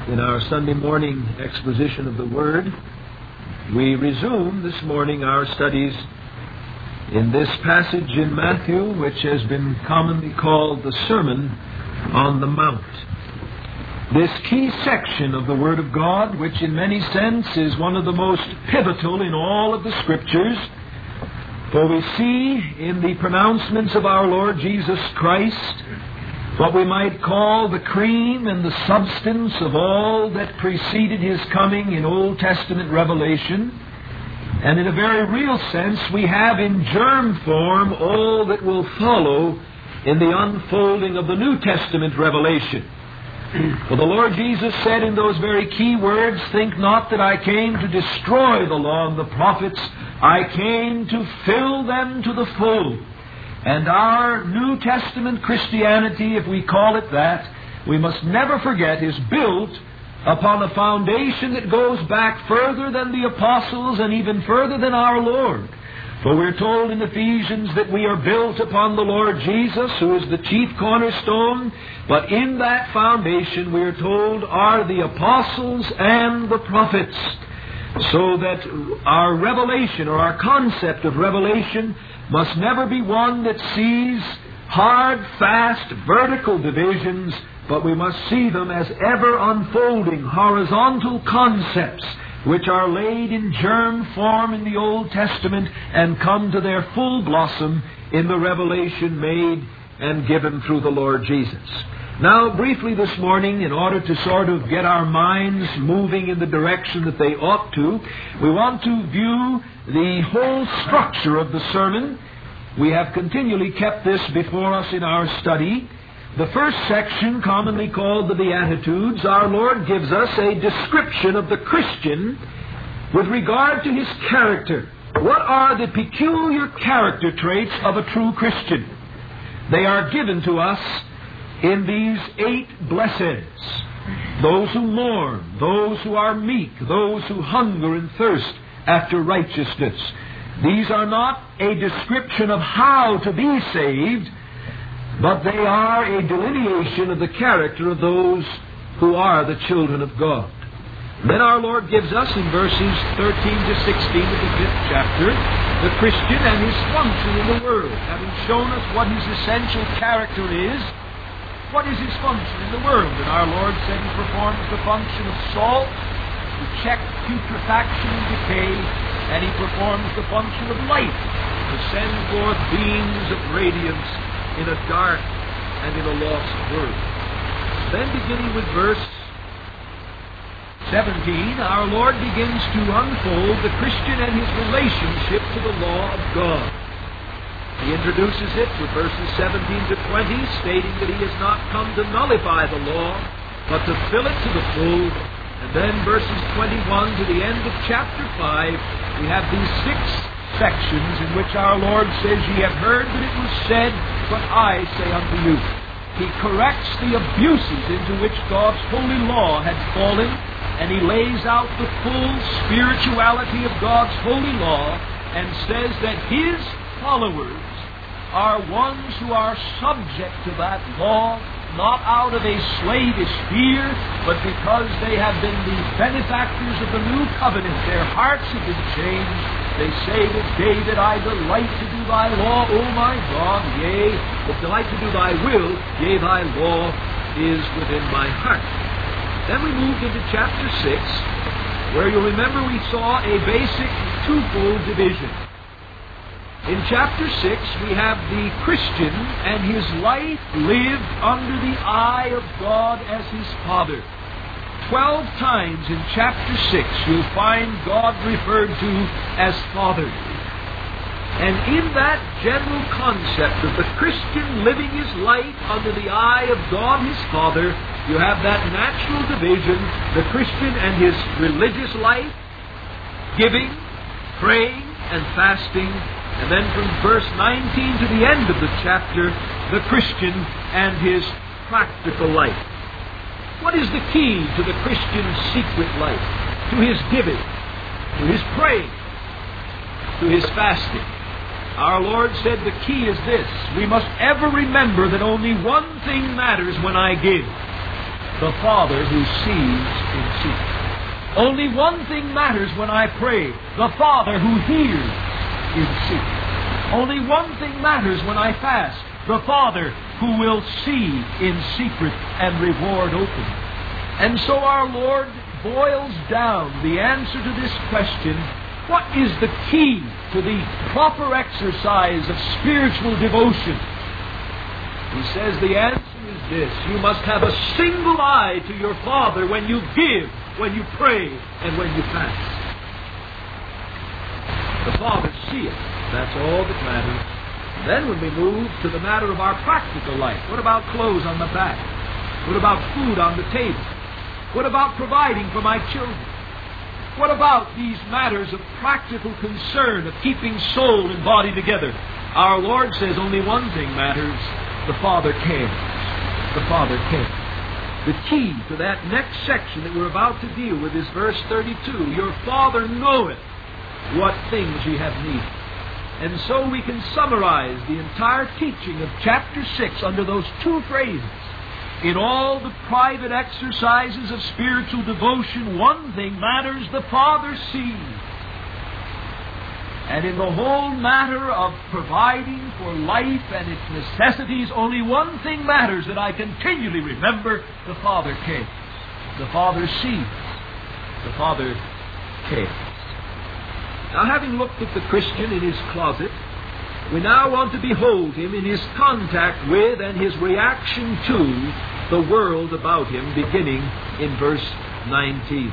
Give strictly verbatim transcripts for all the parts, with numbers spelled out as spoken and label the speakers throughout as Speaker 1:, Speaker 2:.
Speaker 1: In our Sunday morning exposition of the Word, we resume this morning our studies in this passage in Matthew, which has been commonly called the Sermon on the Mount. This key section of the Word of God, which in many senses is one of the most pivotal in all of the Scriptures, for we see in the pronouncements of our Lord Jesus Christ what we might call the cream and the substance of all that preceded His coming in Old Testament revelation. And in a very real sense, we have in germ form all that will follow in the unfolding of the New Testament revelation. For the Lord Jesus said in those very key words, "Think not that I came to destroy the law and the prophets. I came to fill them to the full." And our New Testament Christianity, if we call it that, we must never forget, is built upon a foundation that goes back further than the apostles and even further than our Lord. For we're told in Ephesians that we are built upon the Lord Jesus, who is the chief cornerstone, but in that foundation, we are told, are the apostles and the prophets. So that our revelation, or our concept of revelation, must never be one that sees hard, fast, vertical divisions, but we must see them as ever unfolding horizontal concepts which are laid in germ form in the Old Testament and come to their full blossom in the revelation made and given through the Lord Jesus. Now, briefly this morning, in order to sort of get our minds moving in the direction that they ought to, we want to view the whole structure of the sermon. We have continually kept this before us in our study. The first section, commonly called the Beatitudes, our Lord gives us a description of the Christian with regard to his character. What are the peculiar character traits of a true Christian? They are given to us in these eight blesseds. Those who mourn, those who are meek, those who hunger and thirst after righteousness. These are not a description of how to be saved, but they are a delineation of the character of those who are the children of God. Then our Lord gives us in verses thirteen to sixteen of the fifth chapter the Christian and his function in the world. Having shown us what his essential character is, what is his function in the world? And our Lord said he performs the function of salt to check putrefaction and decay, and he performs the function of light to send forth beams of radiance in a dark and in a lost world. Then beginning with verse seventeen, our Lord begins to unfold the Christian and his relationship to the law of God. He introduces it with verses seventeen to twenty, stating that he has not come to nullify the law, but to fill it to the full. And then verses twenty-one to the end of chapter five, we have these six sections in which our Lord says, "Ye have heard that it was said, but I say unto you." He corrects the abuses into which God's holy law had fallen, and he lays out the full spirituality of God's holy law and says that his followers are ones who are subject to that law, not out of a slavish fear, but because they have been the benefactors of the new covenant. Their hearts have been changed. They say that David, "I delight to do thy law, O my God, yea, but delight to do thy will, yea, thy law is within my heart." Then we moved into chapter six, where you'll remember we saw a basic twofold division. In chapter six, we have the Christian and his life lived under the eye of God as his Father. Twelve times in chapter six, you'll find God referred to as Father. And in that general concept of the Christian living his life under the eye of God his Father, you have that natural division, the Christian and his religious life, giving, praying, and fasting. And then from verse nineteen to the end of the chapter, the Christian and his practical life. What is the key to the Christian's secret life? To his giving, to his praying, to his fasting. Our Lord said the key is this: we must ever remember that only one thing matters when I give. the Father who sees in secret. Only one thing matters when I pray, the Father who hears in secret. Only one thing matters when I fast, the Father who will see in secret and reward openly. And so our Lord boils down the answer to this question: what is the key to the proper exercise of spiritual devotion? He says the answer is this: you must have a single eye to your Father when you give, when you pray, and when you fast. The Father seeth. That's all that matters. Then when we move to the matter of our practical life, what about clothes on the back? What about food on the table? What about providing for my children? What about these matters of practical concern of keeping soul and body together? Our Lord says only one thing matters: the Father cares. The Father cares. The key to that next section that we're about to deal with is verse thirty-two. Your Father knoweth what things ye have need. And so we can summarize the entire teaching of chapter six under those two phrases. In all the private exercises of spiritual devotion, one thing matters: the Father sees. And in the whole matter of providing for life and its necessities, only one thing matters that I continually remember: the Father cares. The Father sees. The Father cares. Now, having looked at the Christian in his closet, we now want to behold him in his contact with and his reaction to the world about him, beginning in verse nineteen.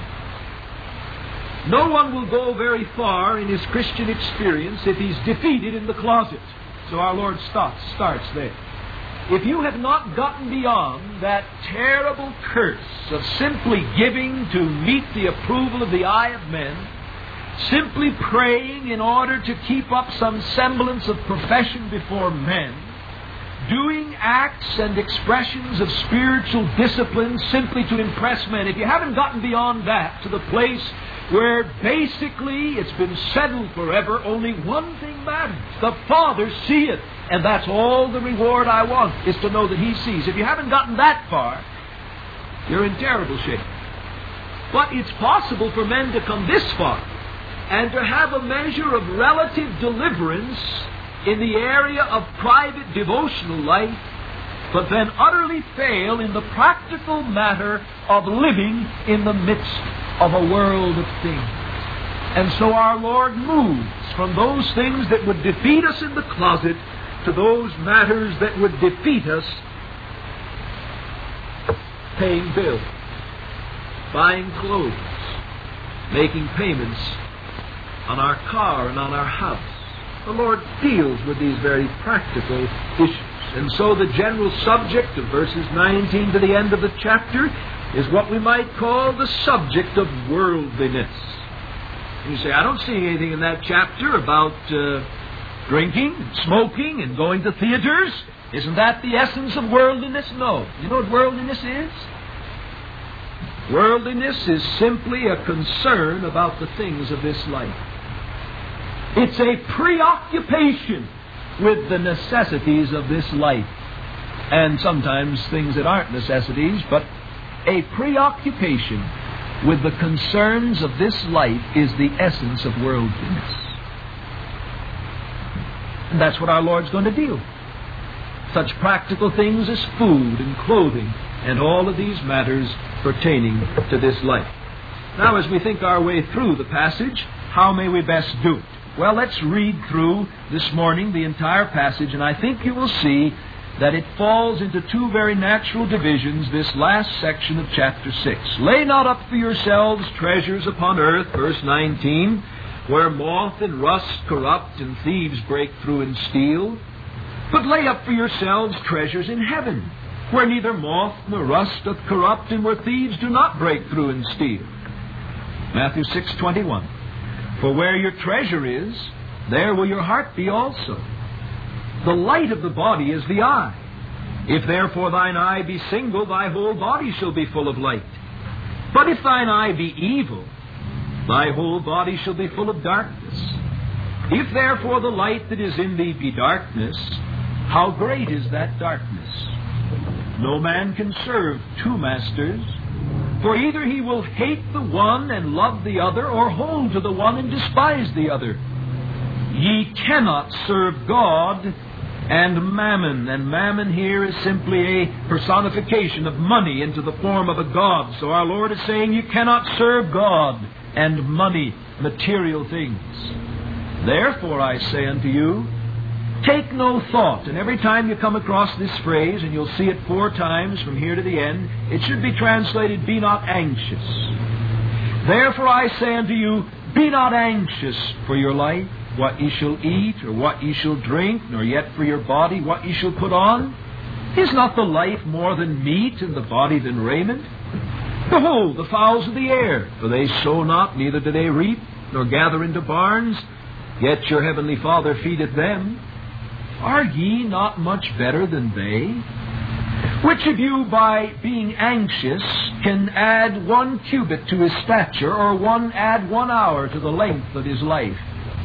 Speaker 1: No one will go very far in his Christian experience if he's defeated in the closet. So our Lord starts, starts there. If you have not gotten beyond that terrible curse of simply giving to meet the approval of the eye of men, simply praying in order to keep up some semblance of profession before men, doing acts and expressions of spiritual discipline simply to impress men, if you haven't gotten beyond that to the place where basically it's been settled forever, only one thing matters: the Father seeth. And that's all the reward I want, is to know that He sees. If you haven't gotten that far, you're in terrible shape. But it's possible for men to come this far and to have a measure of relative deliverance in the area of private devotional life, but then utterly fail in the practical matter of living in the midst of a world of things. And so our Lord moves from those things that would defeat us in the closet to those matters that would defeat us paying bills, buying clothes, making payments on our car and on our house. The Lord deals with these very practical issues. And so the general subject of verses nineteen to the end of the chapter is what we might call the subject of worldliness. You say, I don't see anything in that chapter about uh, drinking and smoking and going to theaters. Isn't that the essence of worldliness? No. You know what worldliness is? Worldliness is simply a concern about the things of this life. It's a preoccupation with the necessities of this life. And sometimes things that aren't necessities, but a preoccupation with the concerns of this life is the essence of worldliness. And that's what our Lord's going to deal with. Such practical things as food and clothing and all of these matters pertaining to this life. Now, as we think our way through the passage, how may we best do it? Well, let's read through this morning the entire passage, and I think you will see that it falls into two very natural divisions, this last section of chapter six. Lay not up for yourselves treasures upon earth, verse nineteen, where moth and rust corrupt and thieves break through and steal. But lay up for yourselves treasures in heaven, where neither moth nor rust doth corrupt, and where thieves do not break through and steal. Matthew six twenty-one. For where your treasure is, there will your heart be also. The light of the body is the eye. If therefore thine eye be single, thy whole body shall be full of light. But if thine eye be evil, thy whole body shall be full of darkness. If therefore the light that is in thee be darkness, how great is that darkness? No man can serve two masters, for either he will hate the one and love the other, or hold to the one and despise the other. Ye cannot serve God and mammon. And mammon here is simply a personification of money into the form of a god. So our Lord is saying you cannot serve God and money, material things. Therefore I say unto you, take no thought. And every time you come across this phrase, and you'll see it four times from here to the end, it should be translated, be not anxious. Therefore I say unto you, be not anxious for your life, what ye shall eat, or what ye shall drink, nor yet for your body, what ye shall put on. Is not the life more than meat, and the body than raiment? Behold, the fowls of the air, for they sow not, neither do they reap, nor gather into barns, yet your heavenly Father feedeth them. Are ye not much better than they? Which of you, by being anxious, can add one cubit to his stature, or one add one hour to the length of his life?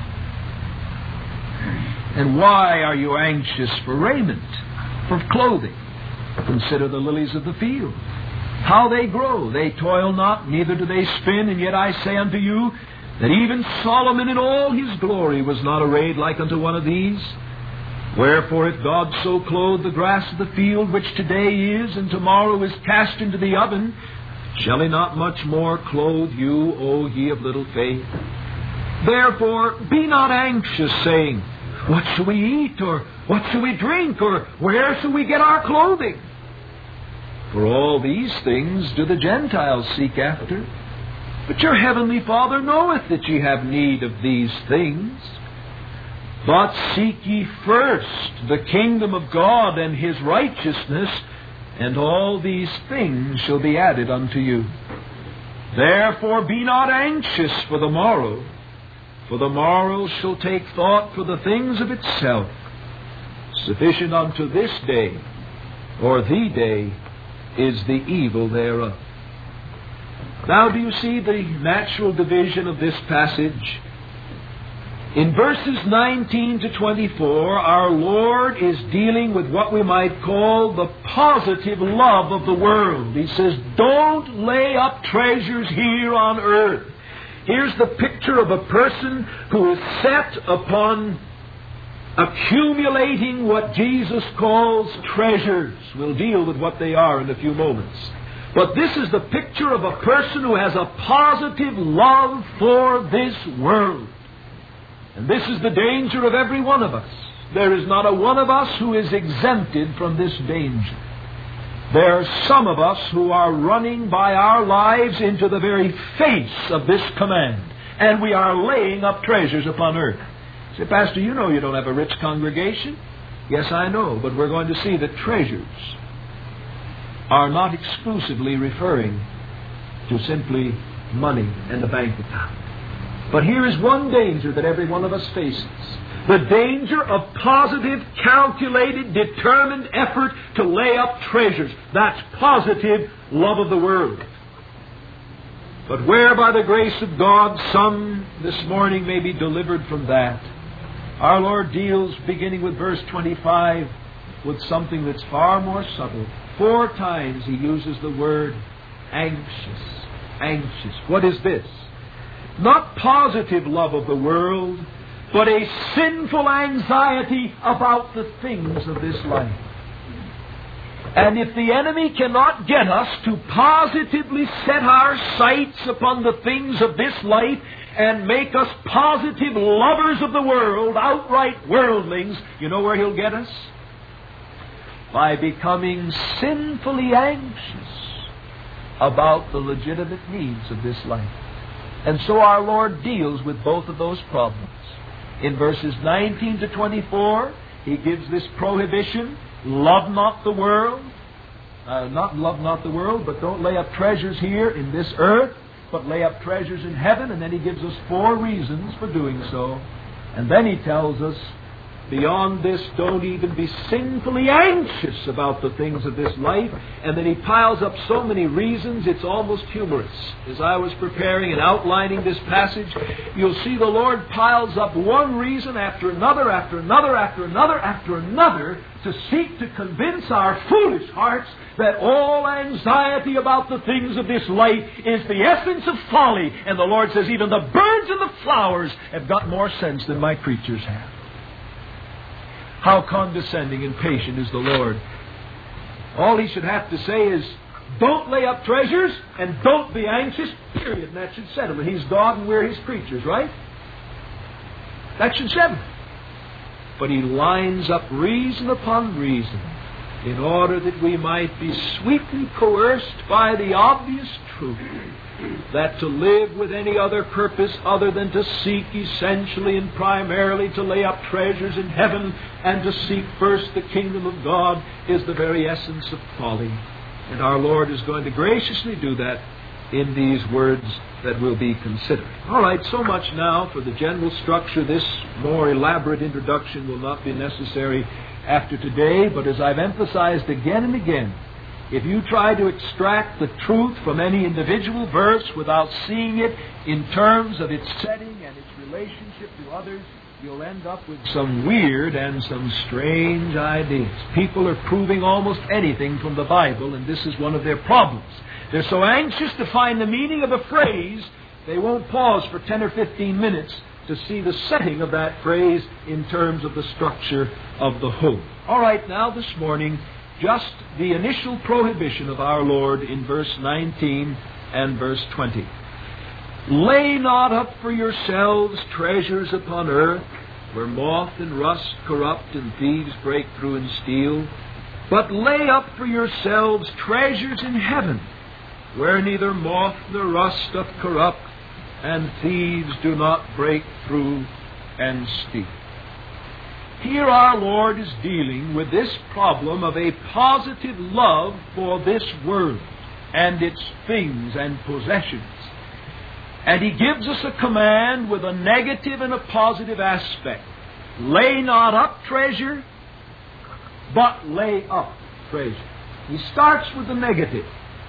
Speaker 1: And why are you anxious for raiment, for clothing? Consider the lilies of the field, how they grow. They toil not, neither do they spin. And yet I say unto you, that even Solomon in all his glory was not arrayed like unto one of these. Wherefore, if God so clothe the grass of the field, which today is, and tomorrow is cast into the oven, shall he not much more clothe you, O ye of little faith? Therefore, be not anxious, saying, what shall we eat, or what shall we drink, or where shall we get our clothing? For all these things do the Gentiles seek after. But your heavenly Father knoweth that ye have need of these things. But seek ye first the kingdom of God and His righteousness, and all these things shall be added unto you. Therefore be not anxious for the morrow, for the morrow shall take thought for the things of itself. Sufficient unto this day, or the day, is the evil thereof. Now do you see the natural division of this passage? In verses nineteen to twenty-four, our Lord is dealing with what we might call the positive love of the world. He says, don't lay up treasures here on earth. Here's the picture of a person who is set upon accumulating what Jesus calls treasures. We'll deal with what they are in a few moments. But this is the picture of a person who has a positive love for this world. And this is the danger of every one of us. There is not a one of us who is exempted from this danger. There are some of us who are running by our lives into the very face of this command. And we are laying up treasures upon earth. Say, Pastor, you know you don't have a rich congregation. Yes, I know, but we're going to see that treasures are not exclusively referring to simply money and the bank account. But here is one danger that every one of us faces. The danger of positive, calculated, determined effort to lay up treasures. That's positive love of the world. But where by the grace of God some this morning may be delivered from that, our Lord deals, beginning with verse twenty-five, with something that's far more subtle. Four times He uses the word anxious. Anxious. What is this? Not positive love of the world, but a sinful anxiety about the things of this life. And if the enemy cannot get us to positively set our sights upon the things of this life and make us positive lovers of the world, outright worldlings, you know where he'll get us? By becoming sinfully anxious about the legitimate needs of this life. And so our Lord deals with both of those problems. In verses nineteen to twenty-four, He gives this prohibition, love not the world. Uh, not love not the world, but don't lay up treasures here in this earth, but lay up treasures in heaven. And then He gives us four reasons for doing so. And then He tells us Beyond this, don't even be sinfully anxious about the things of this life. And then he piles up so many reasons, it's almost humorous. As I was preparing and outlining this passage, you'll see the Lord piles up one reason after another, after another, after another, after another, to seek to convince our foolish hearts that all anxiety about the things of this life is the essence of folly. And the Lord says, even the birds and the flowers have got more sense than my creatures have. How condescending and patient is the Lord. All he should have to say is, don't lay up treasures and don't be anxious, period. And that should settle it. He's God and we're His creatures, right? That should settle it. But He lines up reason upon reason in order that we might be sweetly coerced by the obvious truth that to live with any other purpose other than to seek essentially and primarily to lay up treasures in heaven and to seek first the kingdom of God is the very essence of folly. And our Lord is going to graciously do that in these words that we'll be considering. All right, so much now for the general structure. This more elaborate introduction will not be necessary after today, but as I've emphasized again and again, if you try to extract the truth from any individual verse without seeing it in terms of its setting and its relationship to others, you'll end up with some weird and some strange ideas. People are proving almost anything from the Bible, and this is one of their problems. They're so anxious to find the meaning of a phrase, they won't pause for ten or fifteen minutes to see the setting of that phrase in terms of the structure of the whole. All right, now this morning, just the initial prohibition of our Lord in verse nineteen and verse twenty. Lay not up for yourselves treasures upon earth, where moth and rust corrupt and thieves break through and steal, but lay up for yourselves treasures in heaven, where neither moth nor rust doth corrupt, and thieves do not break through and steal. Here our Lord is dealing with this problem of a positive love for this world and its things and possessions. And He gives us a command with a negative and a positive aspect. Lay not up treasure, but lay up treasure. He starts with the negative.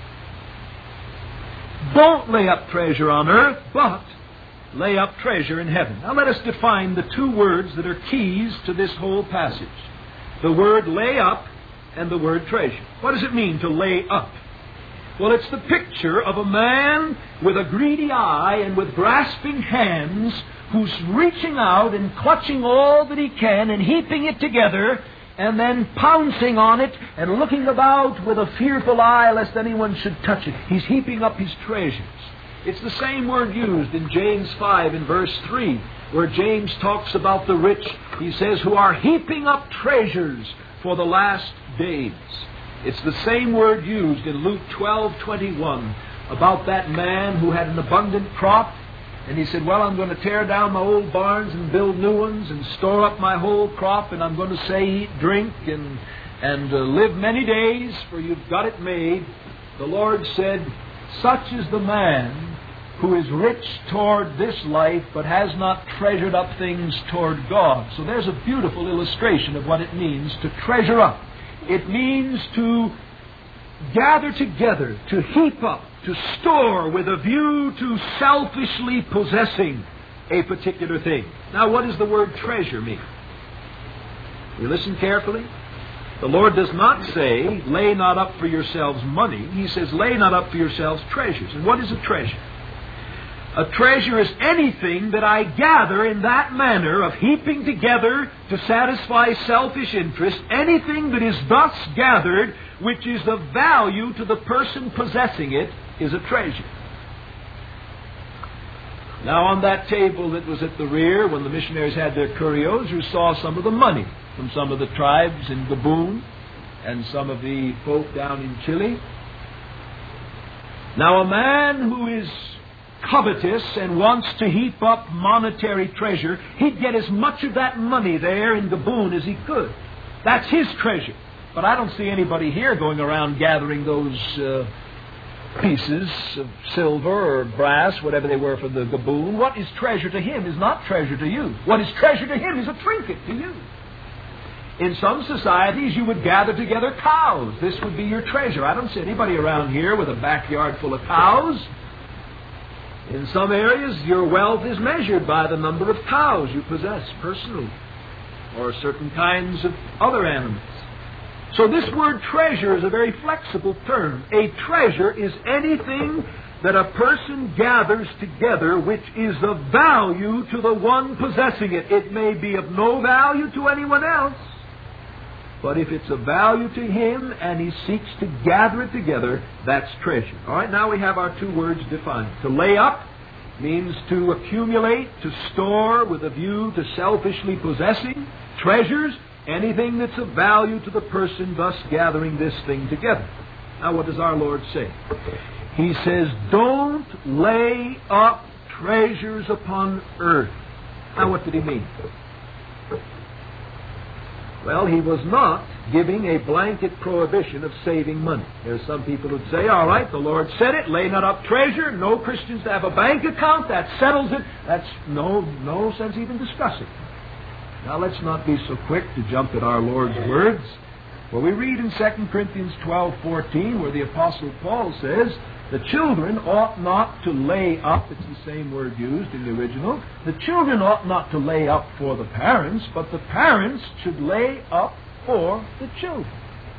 Speaker 1: Don't lay up treasure on earth, but lay up treasure in heaven. Now let us define the two words that are keys to this whole passage. The word lay up and the word treasure. What does it mean to lay up? Well, it's the picture of a man with a greedy eye and with grasping hands who's reaching out and clutching all that he can and heaping it together and then pouncing on it and looking about with a fearful eye lest anyone should touch it. He's heaping up his treasures. It's the same word used in James five in verse three, where James talks about the rich. He says, who are heaping up treasures for the last days. It's the same word used in Luke twelve twenty-one about that man who had an abundant crop. And he said, well, I'm going to tear down my old barns and build new ones and store up my whole crop, and I'm going to say, eat, drink, and, and uh, live many days, for you've got it made. The Lord said, such is the man who is rich toward this life, but has not treasured up things toward God. So there's a beautiful illustration of what it means to treasure up. It means to gather together, to heap up, to store with a view to selfishly possessing a particular thing. Now, what does the word treasure mean? You listen carefully. The Lord does not say, lay not up for yourselves money. He says, lay not up for yourselves treasures. And what is a treasure? A treasure is anything that I gather in that manner of heaping together to satisfy selfish interest, anything that is thus gathered, which is of value to the person possessing it, is a treasure. Now, on that table that was at the rear, when the missionaries had their curios, you saw some of the money from some of the tribes in Gabon and some of the folk down in Chile. Now, a man who is covetous and wants to heap up monetary treasure, he'd get as much of that money there in Gabon as he could. That's his treasure. But I don't see anybody here going around gathering those uh, pieces of silver or brass, whatever they were for the Gabon. What is treasure to him is not treasure to you. What is treasure to him is a trinket to you. In some societies, you would gather together cows. This would be your treasure. I don't see anybody around here with a backyard full of cows. In some areas, your wealth is measured by the number of cows you possess personally, or certain kinds of other animals. So this word treasure is a very flexible term. A treasure is anything that a person gathers together which is of value to the one possessing it. It may be of no value to anyone else, but if it's of value to him and he seeks to gather it together, that's treasure. All right, now we have our two words defined. To lay up means to accumulate, to store with a view to selfishly possessing. Treasures, anything that's of value to the person thus gathering this thing together. Now what does our Lord say? He says, don't lay up treasures upon earth. Now what did he mean? Well, he was not giving a blanket prohibition of saving money. There's some people who'd say, all right, the Lord said it, lay not up treasure, no Christians to have a bank account, that settles it. That's no, no sense even discussing. Now let's not be so quick to jump at our Lord's words. Well, we read in Second Corinthians twelve fourteen where the Apostle Paul says, the children ought not to lay up, it's the same word used in the original, the children ought not to lay up for the parents, but the parents should lay up for the children.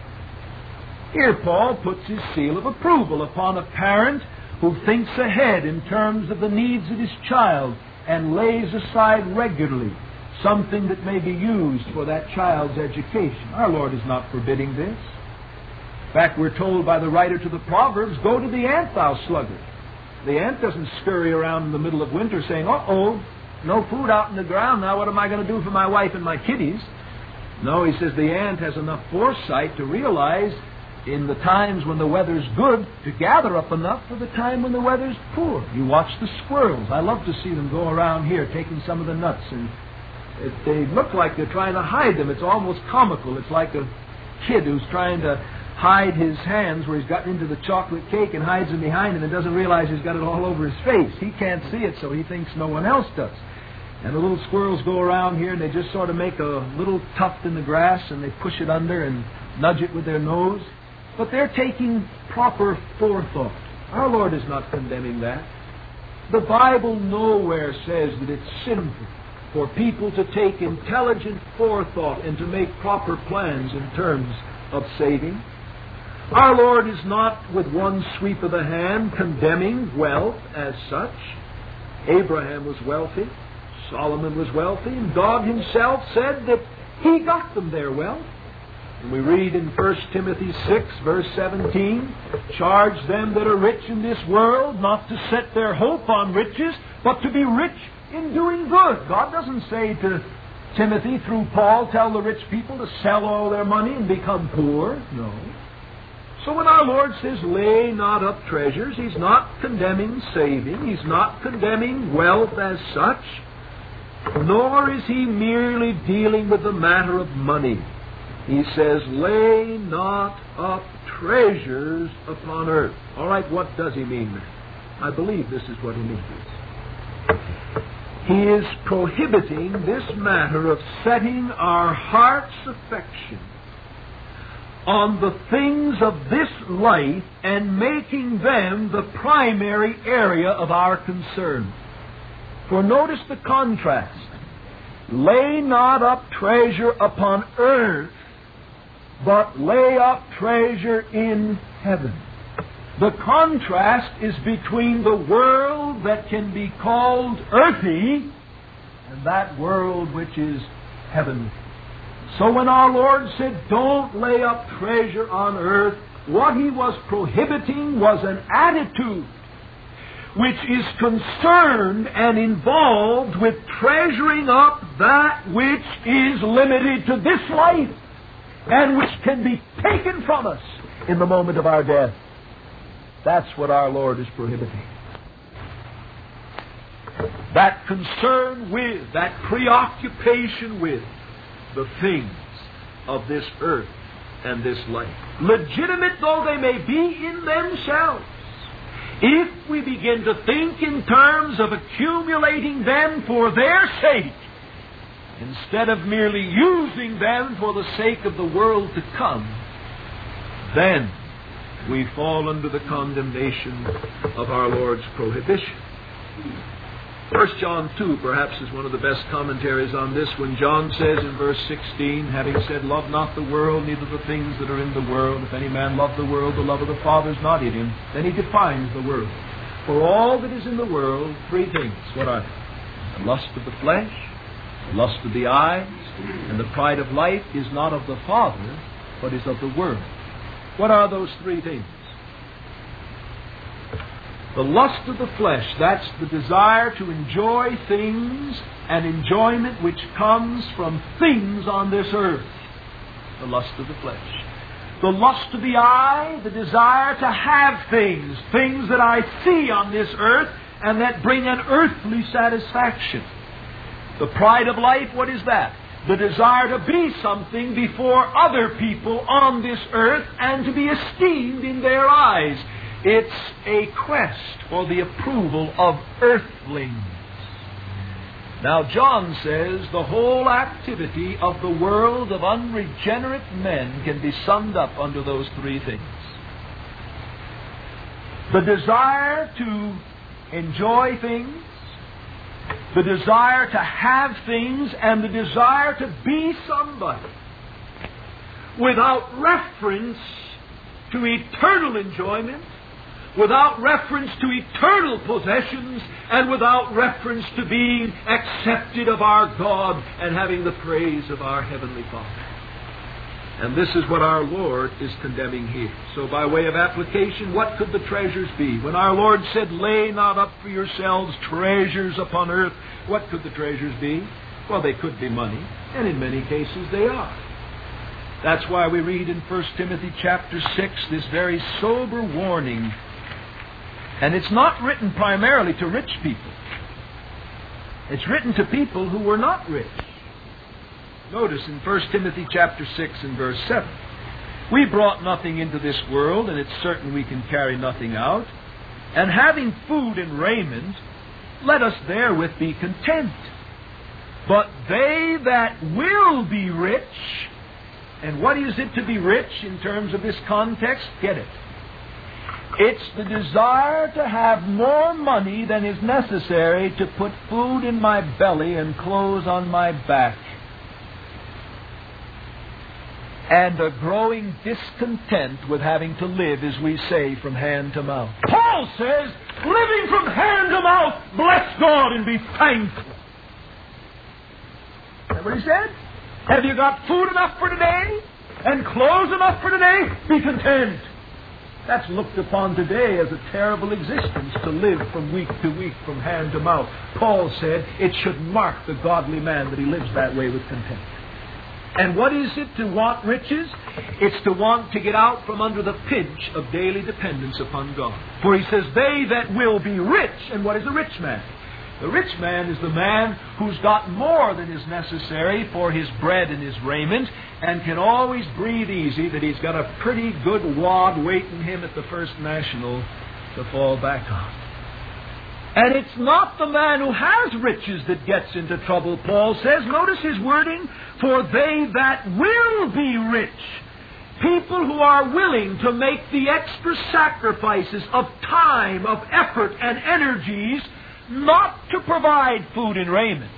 Speaker 1: Here Paul puts his seal of approval upon a parent who thinks ahead in terms of the needs of his child and lays aside regularly something that may be used for that child's education. Our Lord is not forbidding this. In fact, we're told by the writer to the Proverbs, go to the ant, thou sluggard. The ant doesn't scurry around in the middle of winter saying, uh-oh, no food out in the ground, now what am I going to do for my wife and my kiddies? No, he says the ant has enough foresight to realize in the times when the weather's good to gather up enough for the time when the weather's poor. You watch the squirrels. I love to see them go around here taking some of the nuts, and it, they look like they're trying to hide them. It's almost comical. It's like a kid who's trying to hide his hands where he's gotten into the chocolate cake and hides them behind him and doesn't realize he's got it all over his face. He can't see it, so he thinks no one else does. And the little squirrels go around here and they just sort of make a little tuft in the grass and they push it under and nudge it with their nose. But they're taking proper forethought. Our Lord is not condemning that. The Bible nowhere says that it's sinful for people to take intelligent forethought and to make proper plans in terms of saving. Our Lord is not with one sweep of the hand condemning wealth as such. Abraham was wealthy, Solomon was wealthy, and God himself said that he got them their wealth. And we read in First Timothy six, verse seventeen, charge them that are rich in this world not to set their hope on riches, but to be rich in doing good. God doesn't say to Timothy through Paul, tell the rich people to sell all their money and become poor. No. So when our Lord says, lay not up treasures, He's not condemning saving. He's not condemning wealth as such. Nor is He merely dealing with the matter of money. He says, lay not up treasures upon earth. All right, what does He mean there? I believe this is what He means. He is prohibiting this matter of setting our heart's affection on the things of this life and making them the primary area of our concern. For notice the contrast. Lay not up treasure upon earth, but lay up treasure in heaven. The contrast is between the world that can be called earthy and that world which is heavenly. So when our Lord said, don't lay up treasure on earth, what He was prohibiting was an attitude which is concerned and involved with treasuring up that which is limited to this life and which can be taken from us in the moment of our death. That's what our Lord is prohibiting. That concern with, that preoccupation with the things of this earth and this life, legitimate though they may be in themselves, if we begin to think in terms of accumulating them for their sake, instead of merely using them for the sake of the world to come, then we fall under the condemnation of our Lord's prohibition. First John two perhaps is one of the best commentaries on this, when John says in verse sixteen, having said, "Love not the world, neither the things that are in the world. If any man love the world, the love of the Father is not in him." Then he defines the world. For all that is in the world, three things. What are they? The lust of the flesh, the lust of the eyes, and the pride of life is not of the Father, but is of the world. What are those three things? The lust of the flesh, that's the desire to enjoy things, and enjoyment which comes from things on this earth. The lust of the flesh. The lust of the eye, the desire to have things, things that I see on this earth, and that bring an earthly satisfaction. The pride of life, what is that? The desire to be something before other people on this earth and to be esteemed in their eyes. It's a quest for the approval of earthlings. Now, John says the whole activity of the world of unregenerate men can be summed up under those three things. The desire to enjoy things, the desire to have things, and the desire to be somebody, without reference to eternal enjoyment, without reference to eternal possessions, and without reference to being accepted of our God and having the praise of our Heavenly Father. And this is what our Lord is condemning here. So by way of application, what could the treasures be? When our Lord said, "Lay not up for yourselves treasures upon earth," what could the treasures be? Well, they could be money, and in many cases they are. That's why we read in First Timothy chapter six this very sober warning. And it's not written primarily to rich people. It's written to people who were not rich. Notice in First Timothy chapter six and verse seven, "We brought nothing into this world, and it's certain we can carry nothing out. And having food and raiment, let us therewith be content. But they that will be rich," and what is it to be rich in terms of this context? Get it. It's the desire to have more money than is necessary to put food in my belly and clothes on my back, and a growing discontent with having to live, as we say, from hand to mouth. Paul says, living from hand to mouth, bless God and be thankful. Is that what he said? Have you got food enough for today? And clothes enough for today? Be content. That's looked upon today as a terrible existence, to live from week to week, from hand to mouth. Paul said it should mark the godly man that he lives that way with content. And what is it to want riches? It's to want to get out from under the pinch of daily dependence upon God. For he says, "They that will be rich," and what is a rich man? The rich man is the man who's got more than is necessary for his bread and his raiment, and can always breathe easy that he's got a pretty good wad waiting him at the First National to fall back on. And it's not the man who has riches that gets into trouble, Paul says. Notice his wording, "For they that will be rich." People who are willing to make the extra sacrifices of time, of effort, and energies not to provide food and raiment.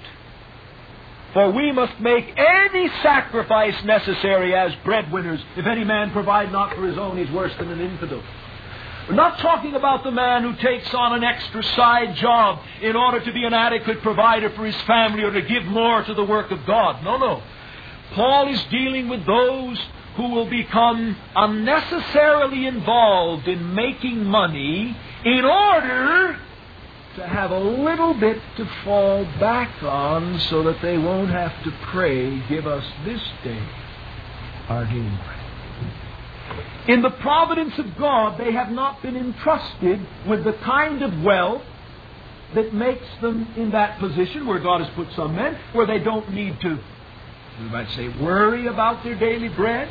Speaker 1: For we must make any sacrifice necessary as breadwinners. If any man provide not for his own, he's worse than an infidel. We're not talking about the man who takes on an extra side job in order to be an adequate provider for his family or to give more to the work of God. No, no. Paul is dealing with those who will become unnecessarily involved in making money in order to have a little bit to fall back on so that they won't have to pray, "Give us this day our daily bread." In the providence of God, they have not been entrusted with the kind of wealth that makes them in that position where God has put some men, where they don't need to, we might say, worry about their daily bread.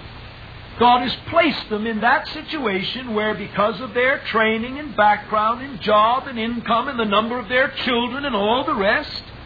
Speaker 1: God has placed them in that situation where, because of their training and background and job and income and the number of their children and all the rest,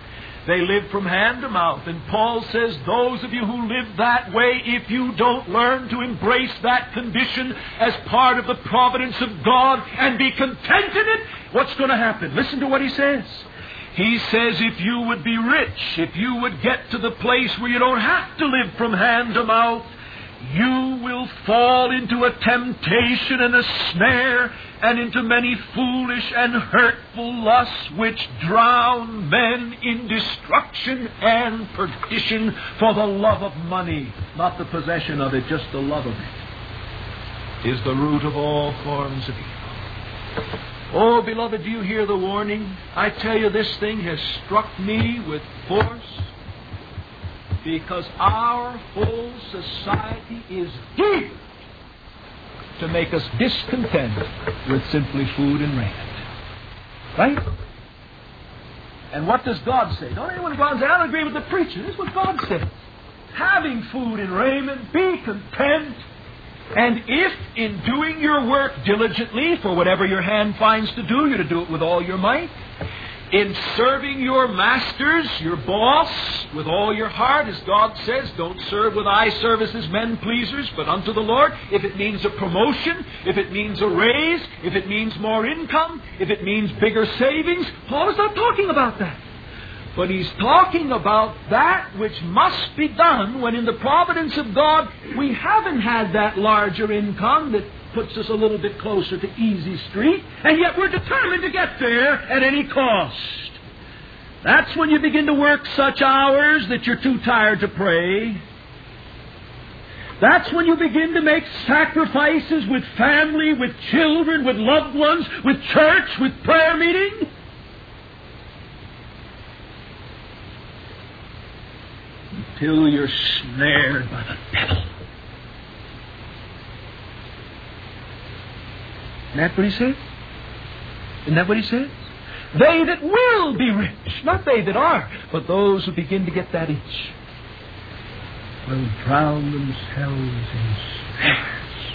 Speaker 1: They live from hand to mouth. And Paul says, those of you who live that way, if you don't learn to embrace that condition as part of the providence of God and be content in it, what's going to happen? Listen to what he says. He says, if you would be rich, if you would get to the place where you don't have to live from hand to mouth, you will fall into a temptation and a snare and into many foolish and hurtful lusts which drown men in destruction and perdition. For the love of money, not the possession of it, just the love of it, is the root of all forms of evil. Oh, beloved, do you hear the warning? I tell you, this thing has struck me with force, because our whole society is geared to make us discontent with simply food and raiment. Right? And what does God say? Don't anyone go out and say, I don't agree with the preacher. This is what God says. Having food and raiment, be content. And if in doing your work diligently, for whatever your hand finds to do, you're to do it with all your might. In serving your masters, your boss, with all your heart, as God says, don't serve with eye service as men pleasers, but unto the Lord. If it means a promotion, if it means a raise, if it means more income, if it means bigger savings, Paul is not talking about that. But he's talking about that which must be done when in the providence of God we haven't had that larger income that puts us a little bit closer to easy street, and yet we're determined to get there at any cost. That's when you begin to work such hours that you're too tired to pray. That's when you begin to make sacrifices with family, with children, with loved ones, with church, with prayer meeting. Until you're snared by the devil. Isn't that what he says? Isn't that what he says? They that will be rich, not they that are, but those who begin to get that itch, will drown themselves in snares.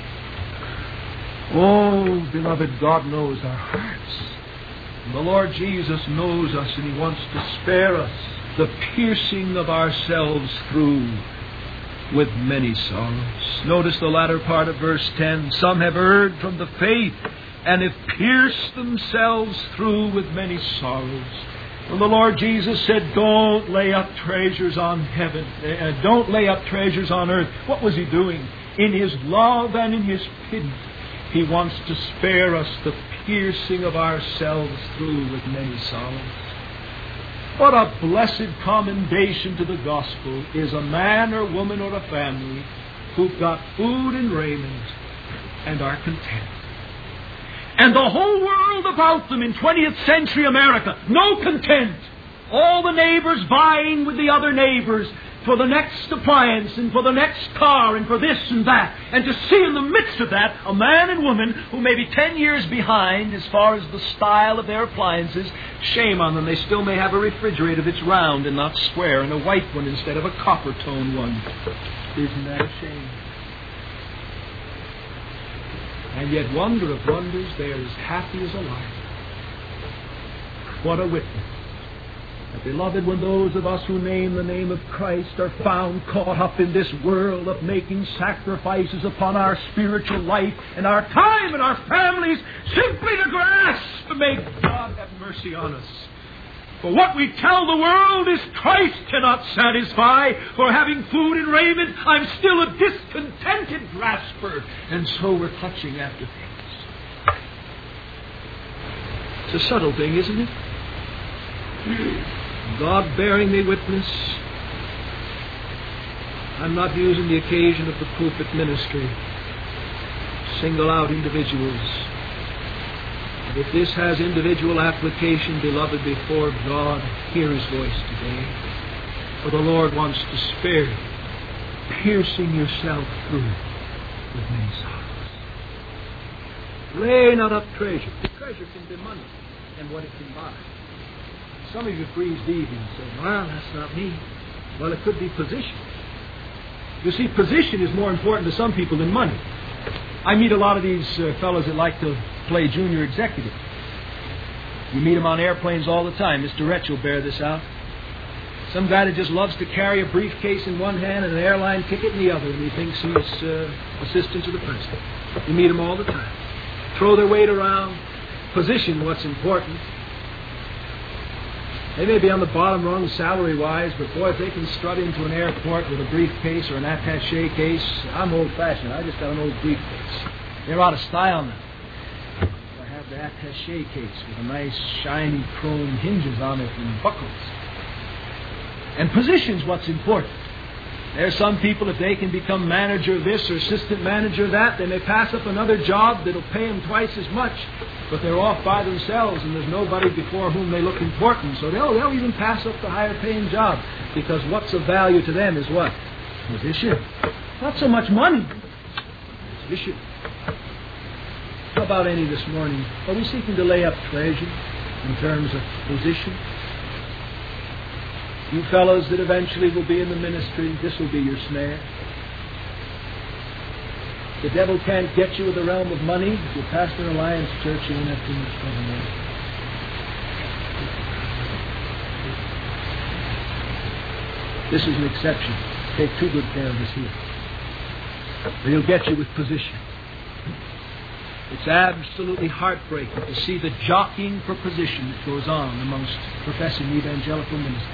Speaker 1: Oh, beloved, God knows our hearts. And the Lord Jesus knows us, and He wants to spare us the piercing of ourselves through with many sorrows. Notice the latter part of verse ten. Some have erred from the faith and have pierced themselves through with many sorrows. And the Lord Jesus said, don't lay up treasures on heaven. Uh, don't lay up treasures on earth. What was He doing? In His love and in His pity, He wants to spare us the piercing of ourselves through with many sorrows. What a blessed commendation to the gospel is a man or woman or a family who've got food and raiment and are content. And the whole world about them in twentieth century America, no content. All the neighbors vying with the other neighbors for the next appliance and for the next car and for this and that. And to see in the midst of that a man and woman who may be ten years behind as far as the style of their appliances, shame on them. They still may have a refrigerator that's round and not square, and a white one instead of a copper-toned one. Isn't that a shame? And yet, wonder of wonders, they are as happy as a lark. What a witness. But beloved, when those of us who name the name of Christ are found caught up in this world of making sacrifices upon our spiritual life and our time and our families simply to grasp, may God have mercy on us. For what we tell the world is Christ cannot satisfy. For having food and raiment, I'm still a discontented grasper. And so we're clutching after things. It's a subtle thing, isn't it? God bearing me witness, I'm not using the occasion of the pulpit ministry to single out individuals. But if this has individual application, beloved, before God, hear His voice today. For the Lord wants to spare you, piercing yourself through with many sorrows. Lay not up treasure. The treasure can be money and what it can buy. Some of you breathed easy and said, well, that's not me. Well, it could be position. You see, position is more important to some people than money. I meet a lot of these uh, fellows that like to play junior executive. You meet them on airplanes all the time. Mister Rich will bear this out.
Speaker 2: Some guy that just loves to carry a briefcase in one hand and an airline ticket in the other, and he thinks he's uh, assistant to the president. You meet them all the time. Throw their weight around. Position, what's important. They may be on the bottom rung salary-wise, but boy, if they can strut into an airport with a briefcase or an attaché case, I'm old-fashioned. I just got an old briefcase. They're out of style now. I have the attaché case with a nice, shiny chrome hinges on it and buckles. And position's what's important. There's some people, if they can become manager of this or assistant manager of that, they may pass up another job that'll pay them twice as much, but they're off by themselves and there's nobody before whom they look important. So they'll, they'll even pass up the higher paying job, because what's of value to them is what? Position. Not so much money. Position. How about any this morning? Are we seeking to lay up treasure in terms of position? You fellows that eventually will be in the ministry, this will be your snare. The devil can't get you with the realm of money. If you pastor an Alliance Church, you won't have too much trouble there. This is an exception. Take too good care of this here. But he'll get you with position. It's absolutely heartbreaking to see the jockeying for position that goes on amongst professing evangelical ministers.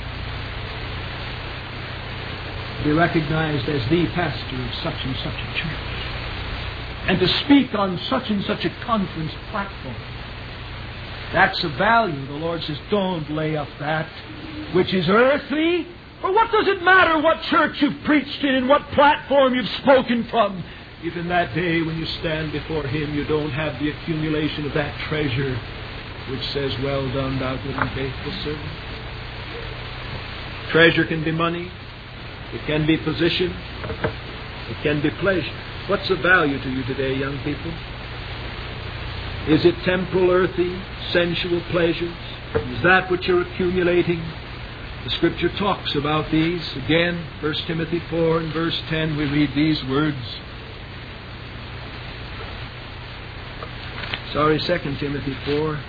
Speaker 2: Be recognized as the pastor of such and such a church, and to speak on such and such a conference platform. That's a value. The Lord says, don't lay up that which is earthly. For what does it matter what church you've preached in and what platform you've spoken from, if in that day when you stand before Him you don't have the accumulation of that treasure which says, well done, thou good and faithful servant. Treasure can be money. It can be position. It can be pleasure. What's of value to you today, young people? Is it temporal, earthy, sensual pleasures? Is that what you're accumulating? The Scripture talks about these. Again, First Timothy four and verse ten, we read these words. Sorry, Second Timothy four.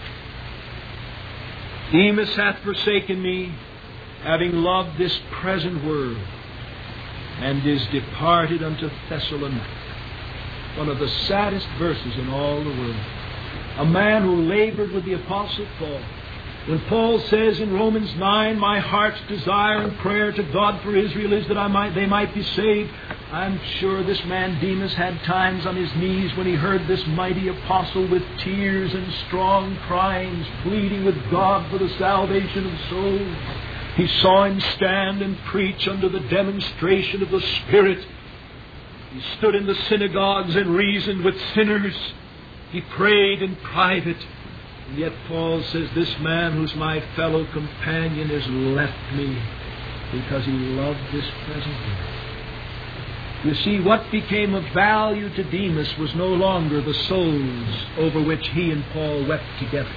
Speaker 2: Demas hath forsaken me, having loved this present world, and is departed unto Thessalonica. One of the saddest verses in all the world. A man who labored with the Apostle Paul. When Paul says in Romans nine, my heart's desire and prayer to God for Israel is that I might, they might be saved, I'm sure this man Demas had times on his knees when he heard this mighty apostle with tears and strong cryings, pleading with God for the salvation of souls. He saw him stand and preach under the demonstration of the Spirit. He stood in the synagogues and reasoned with sinners. He prayed in private. And yet Paul says, this man who's my fellow companion has left me because he loved this present world. You see, what became of value to Demas was no longer the souls over which he and Paul wept together.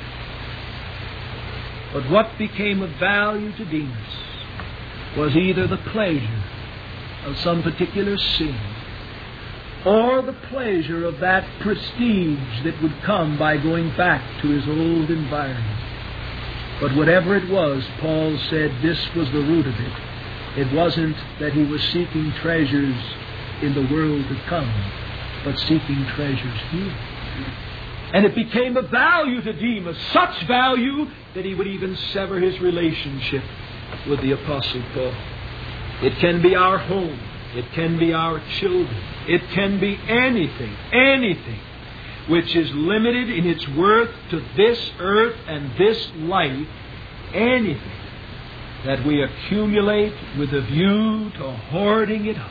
Speaker 2: But what became of value to Demas was either the pleasure of some particular sin or the pleasure of that prestige that would come by going back to his old environment. But whatever it was, Paul said this was the root of it. It wasn't that he was seeking treasures in the world to come, but seeking treasures here. And it became of value to Demas, such value that he would even sever his relationship with the Apostle Paul. It can be our home. It can be our children. It can be anything, anything which is limited in its worth to this earth and this life, anything that we accumulate with a view to hoarding it up,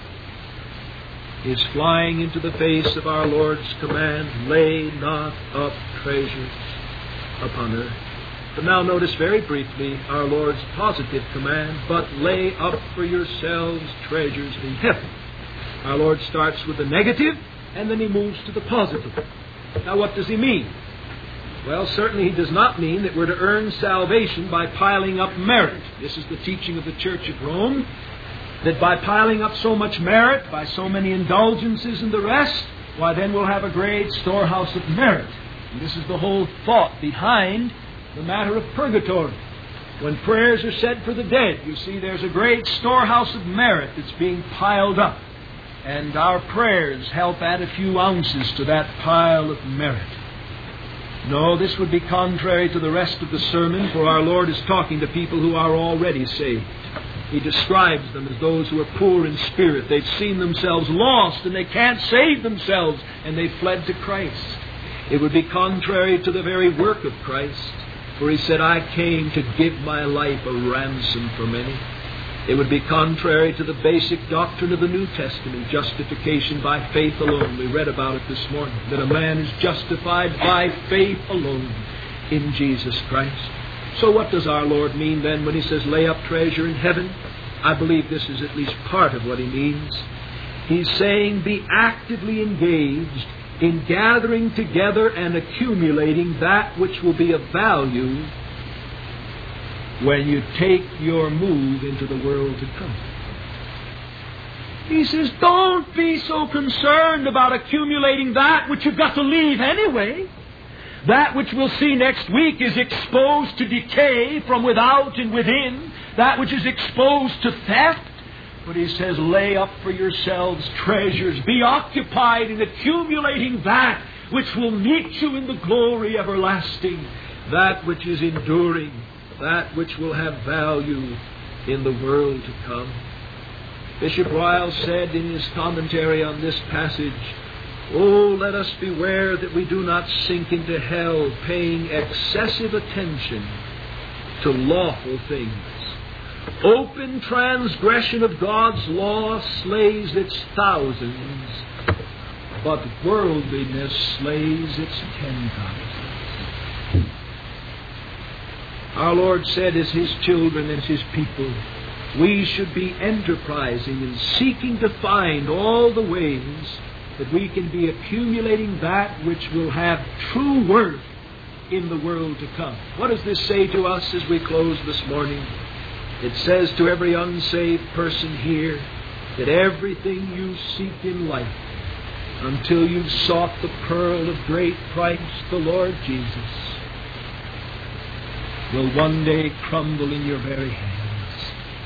Speaker 2: is flying into the face of our Lord's command, lay not up treasures upon earth. But now notice very briefly our Lord's positive command, but lay up for yourselves treasures in heaven. Our Lord starts with the negative, and then He moves to the positive. Now what does He mean? Well, certainly He does not mean that we're to earn salvation by piling up merit. This is the teaching of the Church of Rome, that by piling up so much merit, by so many indulgences and the rest, why then we'll have a great storehouse of merit. And this is the whole thought behind the matter of purgatory. When prayers are said for the dead, you see there's a great storehouse of merit that's being piled up. And our prayers help add a few ounces to that pile of merit. No, this would be contrary to the rest of the sermon, for our Lord is talking to people who are already saved. He describes them as those who are poor in spirit. They've seen themselves lost and they can't save themselves, and they've fled to Christ. It would be contrary to the very work of Christ, for He said, I came to give my life a ransom for many. It would be contrary to the basic doctrine of the New Testament, justification by faith alone. We read about it this morning, that a man is justified by faith alone in Jesus Christ. So what does our Lord mean then when He says, lay up treasure in heaven? I believe this is at least part of what He means. He's saying, be actively engaged in gathering together and accumulating that which will be of value when you take your move into the world to come. He says, don't be so concerned about accumulating that which you've got to leave anyway. That which we'll see next week is exposed to decay from without and within. That which is exposed to theft. But He says, lay up for yourselves treasures. Be occupied in accumulating that which will meet you in the glory everlasting. That which is enduring. That which will have value in the world to come. Bishop Ryle said in his commentary on this passage, oh, let us beware that we do not sink into hell, paying excessive attention to lawful things. Open transgression of God's law slays its thousands, but worldliness slays its ten thousands. Our Lord said, as His children, as His people, we should be enterprising and seeking to find all the ways that we can be accumulating that which will have true worth in the world to come. What does this say to us as we close this morning? It says to every unsaved person here that everything you seek in life, until you've sought the pearl of great price, the Lord Jesus, will one day crumble in your very hands.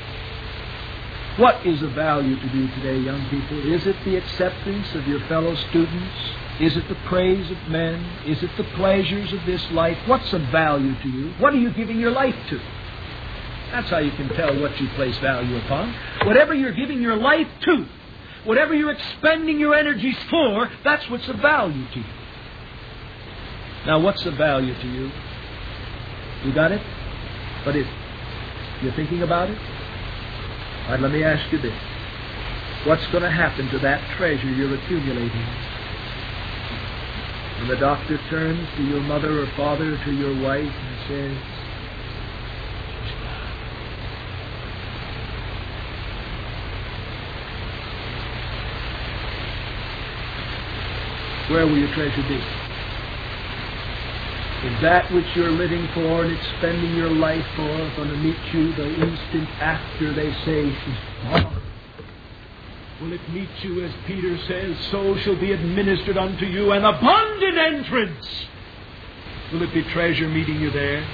Speaker 2: What is of value to you today, young people? Is it the acceptance of your fellow students? Is it the praise of men? Is it the pleasures of this life? What's of value to you? What are you giving your life to? That's how you can tell what you place value upon. Whatever you're giving your life to, whatever you're expending your energies for, that's what's of value to you. Now, what's of value to you? You got it? What is it? You're thinking about it? All right, let me ask you this. What's going to happen to that treasure you're accumulating? When the doctor turns to your mother or father, to your wife, and says, where will your treasure be? Is that which you're living for and expending your life for going to meet you the instant after they say she's gone? Will it meet you, as Peter says, so shall be administered unto you an abundant entrance? Will it be treasure meeting you there?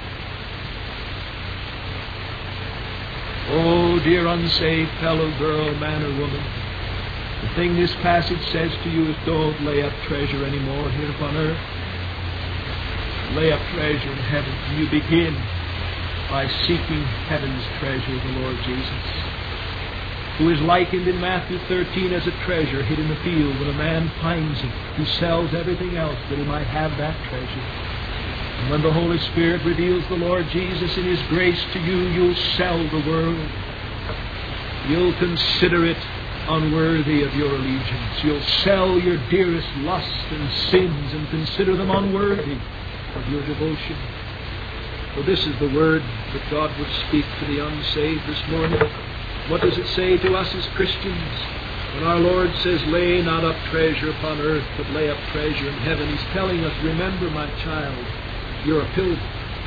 Speaker 2: Oh, dear unsaved fellow girl, man or woman, the thing this passage says to you is don't lay up treasure anymore here upon earth. Lay up treasure in heaven. And you begin by seeking heaven's treasure, the Lord Jesus, who is likened in Matthew thirteen as a treasure hid in the field when a man finds it, who sells everything else that he might have that treasure. And when the Holy Spirit reveals the Lord Jesus in His grace to you, you'll sell the world. You'll consider it unworthy of your allegiance. You'll sell your dearest lusts and sins and consider them unworthy of your devotion. For this is the word that God would speak to the unsaved this morning. What does it say to us as Christians? When our Lord says, lay not up treasure upon earth, but lay up treasure in heaven, He's telling us, remember, my child, you're a pilgrim.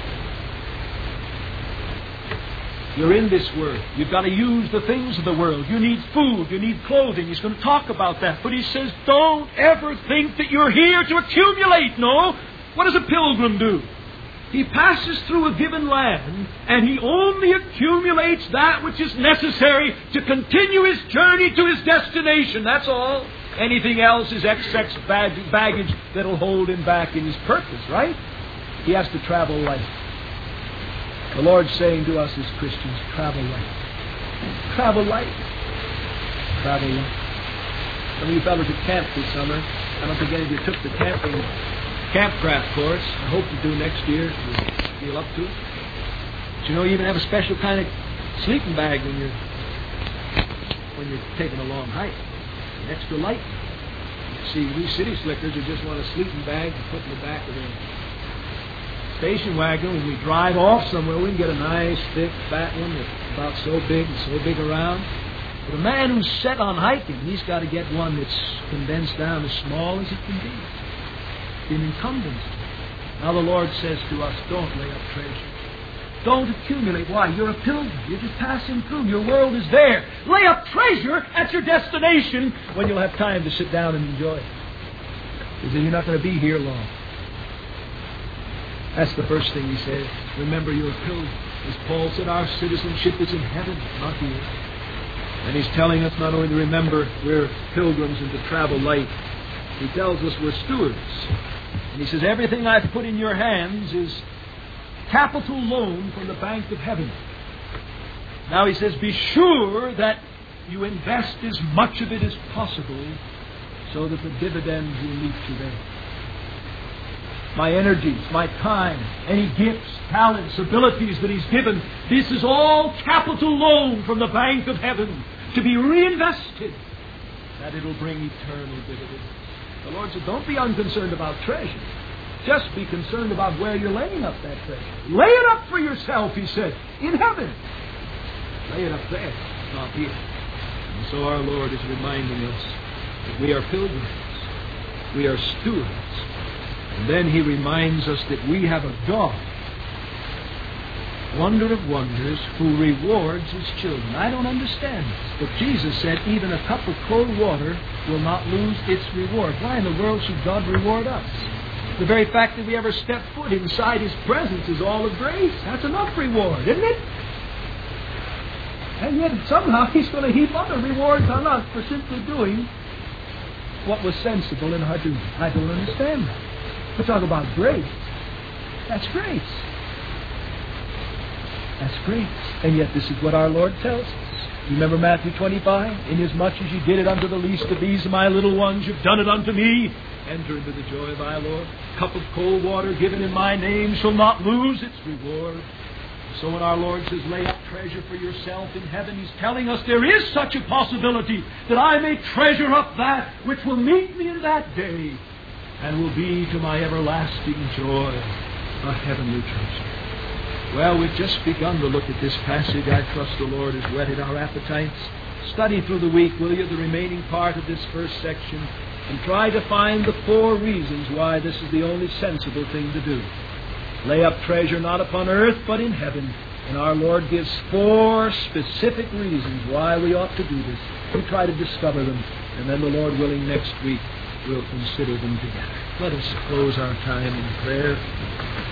Speaker 2: You're in this world. You've got to use the things of the world. You need food. You need clothing. He's going to talk about that. But He says, don't ever think that you're here to accumulate. No. What does a pilgrim do? He passes through a given land, and he only accumulates that which is necessary to continue his journey to his destination. That's all. Anything else is excess bag- baggage that'll hold him back in his purpose, right? He has to travel light. The Lord's saying to us as Christians, travel light. Travel light. Travel light. Some of you fellows at camp this summer, I don't think any of you took the camping campcraft course. I hope to do next year. You feel up to it. But you know, you even have a special kind of sleeping bag when you're when you're taking a long hike. An extra light. You see, we city slickers who just want a sleeping bag to put in the back of their station wagon. When we drive off somewhere, we can get a nice, thick, fat one that's about so big and so big around. But a man who's set on hiking, he's got to get one that's condensed down as small as it can be. An encumbrance. Now the Lord says to us, don't lay up treasure. Don't accumulate. Why? You're a pilgrim. You're just passing through. Your world is there. Lay up treasure at your destination when you'll have time to sit down and enjoy it. Because you're not going to be here long. That's the first thing he says. Remember, you're a pilgrim. As Paul said, our citizenship is in heaven, not here. And he's telling us not only to remember we're pilgrims and to travel light, he tells us we're stewards. And he says, everything I've put in your hands is capital loan from the bank of heaven. Now he says, be sure that you invest as much of it as possible so that the dividends will meet you there. My energies, my time, any gifts, talents, abilities that he's given, this is all capital loan from the bank of heaven to be reinvested, that it'll bring eternal dividends. The Lord said, don't be unconcerned about treasure. Just be concerned about where you're laying up that treasure. Lay it up for yourself, he said, in heaven. Lay it up there, not here. And so our Lord is reminding us that we are pilgrims. We are stewards. And then he reminds us that we have a God, wonder of wonders, who rewards his children. I don't understand this, but Jesus said even a cup of cold water will not lose its reward. Why in the world should God reward us? The very fact that we ever step foot inside his presence is all of grace. That's enough reward, isn't it? And yet somehow he's going to heap other rewards on us for simply doing what was sensible in our duty. I don't understand that. We talk about grace. That's grace. That's grace. And yet this is what our Lord tells us. You remember Matthew twenty-five? Inasmuch as you did it unto the least of these, my little ones, you've done it unto me. Enter into the joy of thy Lord. A cup of cold water given in my name shall not lose its reward. So when our Lord says, lay up treasure for yourself in heaven, he's telling us there is such a possibility that I may treasure up that which will meet me in that day and will be to my everlasting joy a heavenly treasure. Well, we've just begun to look at this passage. I trust the Lord has whetted our appetites. Study through the week, will you, the remaining part of this first section, and try to find the four reasons why this is the only sensible thing to do. Lay up treasure not upon earth, but in heaven. And our Lord gives four specific reasons why we ought to do this. We try to discover them, and then the Lord willing, next week we'll consider them together. Let us close our time in prayer.